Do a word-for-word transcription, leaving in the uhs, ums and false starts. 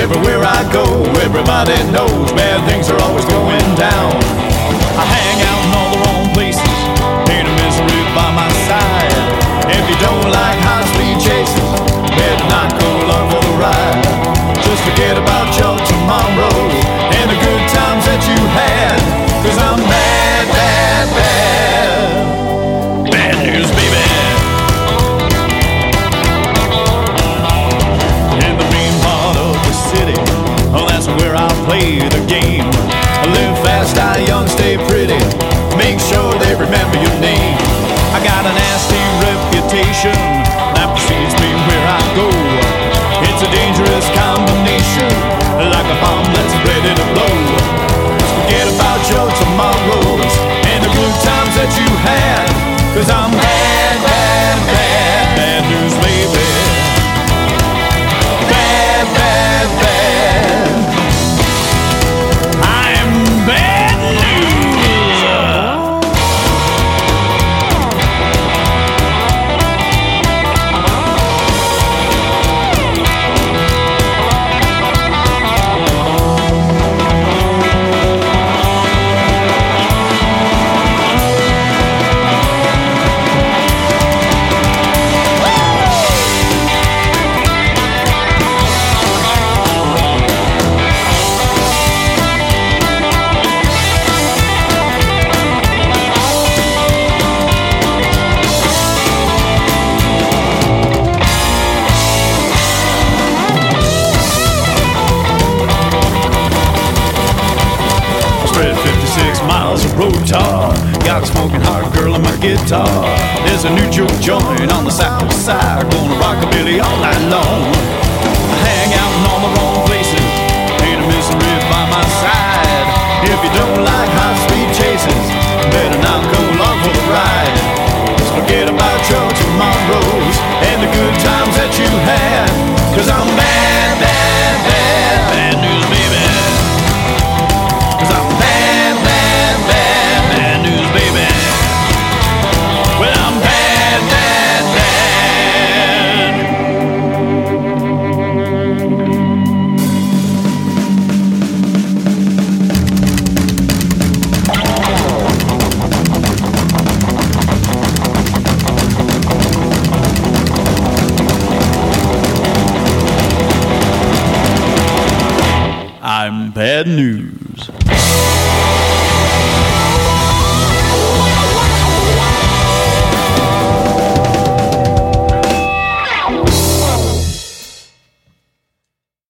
everywhere I go, everybody knows bad things are always going down. I hang out in all the wrong places, ain't a misery by my side. If you don't like high-speed chases, better not go along for the ride. Just forget about your tomorrows and the good times that you had, 'cause I'm bad, bad, bad. Bad news, baby. In the main part of the city, oh, that's where I play the game. I live fast, die young, stay pretty, make sure they remember your name. I got a nasty reputation that precedes me where I go. It's a dangerous combination, like a bomb that's ready to blow. Just forget about your tomorrows and the good times that you had, 'cause I'm bad, bad, bad, bad news, baby. Bad, bad, bad. I'm bad news. fifty-six miles of road tar, got a smoking hot girl on my guitar. There's a new juke joint on the south side, gonna rockabilly all night long. I hang out in all the wrong places, ain't a misery by my side. If you don't like high-speed chases, better not go along for the ride. Just forget about your tomorrows and the good times that you had, 'cause I'm bad, bad, bad, bad news, baby. 'Cause I'm bad, bad, bad, bad news, baby. Well, I'm bad, bad, bad. I'm bad news.